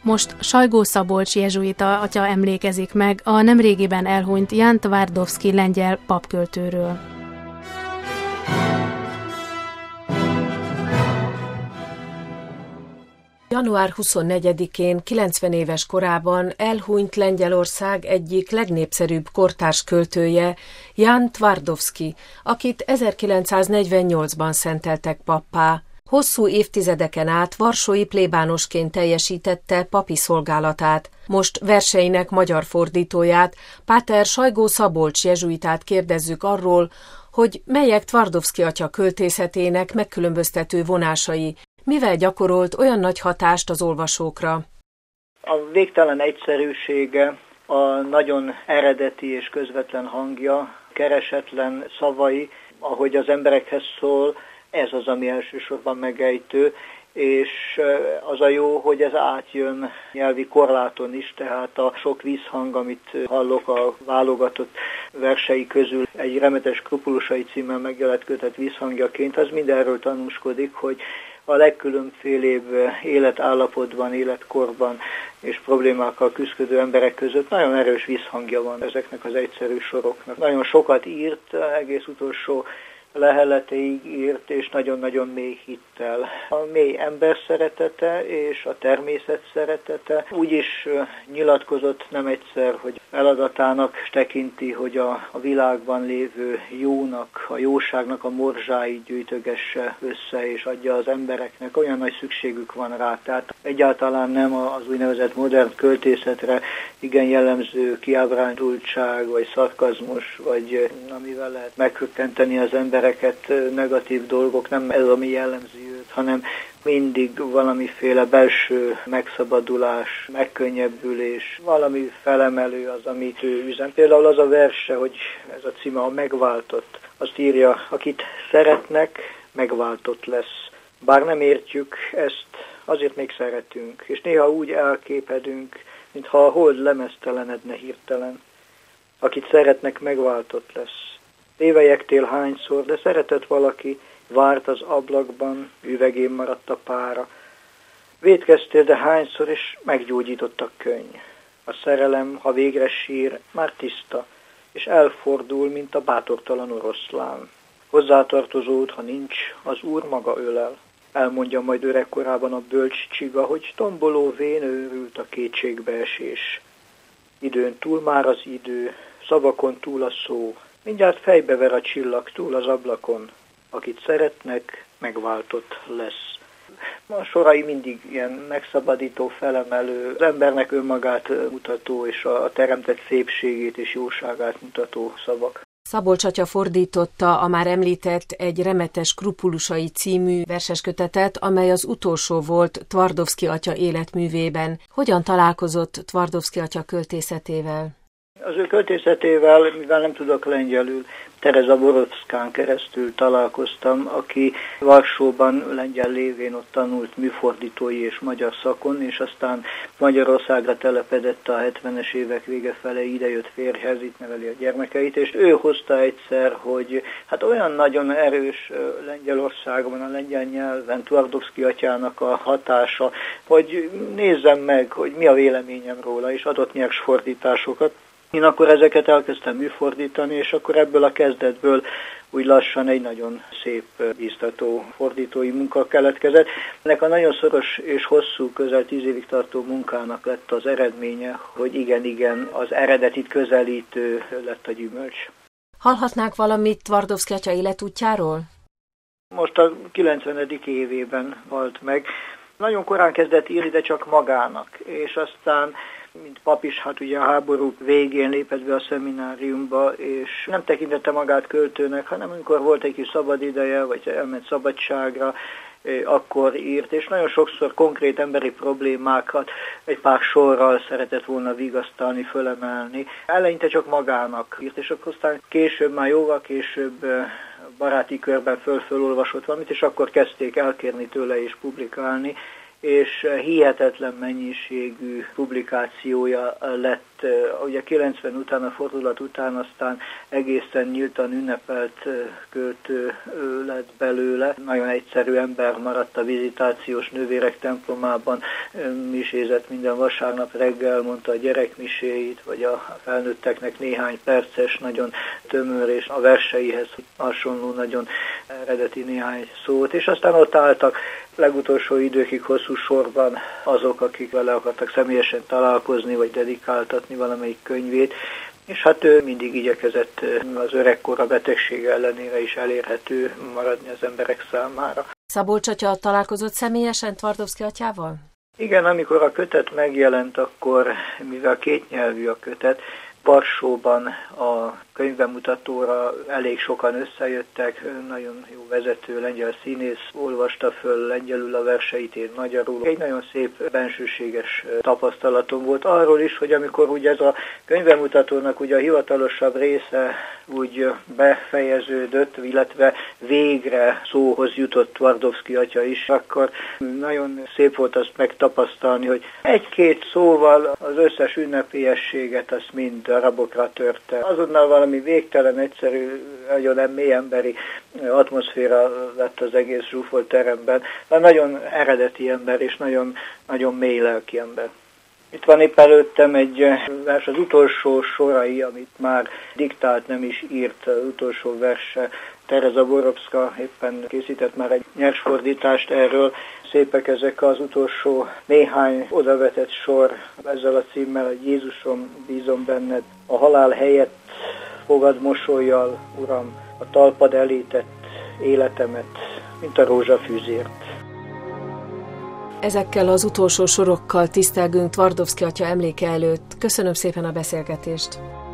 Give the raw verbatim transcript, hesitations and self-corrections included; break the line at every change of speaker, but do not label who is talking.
Most Sajgó Szabolcs jezsuita atya emlékezik meg a nemrégiben elhunyt Jan Twardowski lengyel papköltőről.
január huszonnegyedikén kilencven éves korában elhunyt Lengyelország egyik legnépszerűbb kortárs költője, Jan Twardowski, akit ezerkilencszáznegyvennyolcban szenteltek pappá. Hosszú évtizedeken át varsói plébánosként teljesítette papi szolgálatát. Most verseinek magyar fordítóját, páter Sajgó Szabolcs jezsuitát kérdezzük arról, hogy melyek Twardowski atya költészetének megkülönböztető vonásai, mivel gyakorolt olyan nagy hatást az olvasókra.
A végtelen egyszerűsége, a nagyon eredeti és közvetlen hangja, keresetlen szavai, ahogy az emberekhez szól, ez az, ami elsősorban megejtő, és az a jó, hogy ez átjön nyelvi korláton is, tehát a sok vízhang, amit hallok a válogatott versei közül, egy Remetes Skrupulusai címmel megjelent kötet vízhangjaként, az mindenről tanúskodik, hogy a legkülönfélébb életállapotban, életkorban és problémákkal küzdő emberek között nagyon erős vízhangja van ezeknek az egyszerű soroknak. Nagyon sokat írt, egész utolsó leheletéig írt, és nagyon-nagyon mély hittel. A mély ember szeretete és a természet szeretete úgy is nyilatkozott nem egyszer, hogy feladatának tekinti, hogy a, a világban lévő jónak, a jóságnak a morzsáit gyűjtögesse össze, és adja az embereknek. Olyan nagy szükségük van rá. Tehát egyáltalán nem az úgynevezett modern költészetre igen jellemző kiábrándultság, vagy szarkazmus, vagy amivel lehet meghökkenteni az embereket, negatív dolgok, nem ez, ami jellemzi őt, hanem mindig valamiféle belső megszabadulás, megkönnyebbülés, valami felemelő az, amit ő üzen. Például az a verse, hogy ez a címe a megváltott, azt írja, akit szeretnek, megváltott lesz. Bár nem értjük ezt, azért még szeretünk, és néha úgy elképedünk, mintha a hold lemeztelenedne hirtelen. Akit szeretnek, megváltott lesz. Tévelyektél hányszor, de szeretett valaki, várt az ablakban, üvegén maradt a pára. Vétkeztél, de hányszor, és meggyógyított a könny. A szerelem, ha végre sír, már tiszta, és elfordul, mint a bátortalan oroszlán. Hozzátartozód, ha nincs, az Úr maga ölel. Elmondja majd öregkorában a bölcs csiga, hogy tomboló vén őrült a kétségbeesés. Időn túl már az idő, szavakon túl a szó, mindjárt fejbever a csillag túl az ablakon. Akit szeretnek, megváltott lesz. A sorai mindig ilyen megszabadító, felemelő, az embernek önmagát mutató és a teremtett szépségét és jóságát mutató szavak.
Szabolcs atya fordította a már említett egy Remetes Skrupulusai című verseskötetet, amely az utolsó volt Twardowski atya életművében. Hogyan találkozott Twardowski atya költészetével?
Az ő költészetével, mivel nem tudok lengyelül, Tereza Borovszkán keresztül találkoztam, aki Varsóban lengyel lévén ott tanult műfordítói és magyar szakon, és aztán Magyarországra telepedett a hetvenes évek vége fele, idejött férjhez, itt neveli a gyermekeit, és ő hozta egyszer, hogy hát olyan nagyon erős Lengyelországban, a lengyel nyelven Twardowski atyának a hatása, hogy nézzem meg, hogy mi a véleményem róla, és adott nyersfordításokat. Én akkor ezeket elkezdtem műfordítani, és akkor ebből a kezdetből úgy lassan egy nagyon szép, bíztató fordítói munka keletkezett. Ennek a nagyon szoros és hosszú, közel tíz évig tartó munkának lett az eredménye, hogy igen-igen, az eredetit közelítő lett a gyümölcs.
Hallhatnánk valamit Twardowski atya életútjáról?
Most a kilencvenedik évében halt meg. Nagyon korán kezdett írni, de csak magának, és aztán mint pap is, hát ugye a háború végén lépett be a szemináriumba, és nem tekintette magát költőnek, hanem amikor volt egy kis szabad ideje, vagy elment szabadságra, akkor írt, és nagyon sokszor konkrét emberi problémákat egy pár sorral szeretett volna vigasztalni, fölemelni. Eleinte csak magának írt, és akkor aztán később, már jóval később baráti körben föl-fölolvasott valamit, és akkor kezdték elkérni tőle és publikálni, és hihetetlen mennyiségű publikációja lett. Ugye kilencven után, a fordulat után aztán egészen nyíltan ünnepelt költő lett belőle. Nagyon egyszerű ember maradt a Vizitációs Nővérek templomában, misézett minden vasárnap reggel, mondta a gyerekmiséit, vagy a felnőtteknek néhány perces, nagyon tömör, és a verseihez hasonló, nagyon eredeti néhány szót, és aztán ott álltak legutolsó időkig hosszú sorban azok, akik vele akartak személyesen találkozni, vagy dedikáltatni valamelyik könyvét, és hát ő mindig igyekezett az öregkor a betegség ellenére is elérhető maradni az emberek számára.
Szabolcs atya találkozott személyesen Tvardovszky atyával?
Igen, amikor a kötet megjelent, akkor, mivel kétnyelvű a kötet, Varsóban a könyvbemutatóra elég sokan összejöttek, nagyon jó vezető lengyel színész olvasta föl lengyelül a verseit, én magyarul. Egy nagyon szép, bensőséges tapasztalatom volt arról is, hogy amikor ugye ez a könyvbemutatónak ugye a hivatalosabb része úgy befejeződött, illetve végre szóhoz jutott Tvardovszky atya is, akkor nagyon szép volt azt megtapasztalni, hogy egy-két szóval az összes ünnepélyességet azt mind darabokra törte. Azonnal valami végtelen egyszerű, nagyon mély emberi atmoszféra lett az egész zsúfolt teremben. De nagyon eredeti ember és nagyon, nagyon mély lelki ember. Itt van épp előttem egy vers, az utolsó sorai, amit már diktált, nem is írt, az utolsó verse. Tereza Borovszka éppen készített már egy nyersfordítást erről. Szépek ezek az utolsó néhány odavetett sor ezzel a címmel, hogy Jézusom, bízom benned, a halál helyett fogad mosollyal, Uram, a talpad elé tett életemet, mint a rózsafűzért.
Ezekkel az utolsó sorokkal tisztelgünk Tvardovszky atya emléke előtt. Köszönöm szépen a beszélgetést!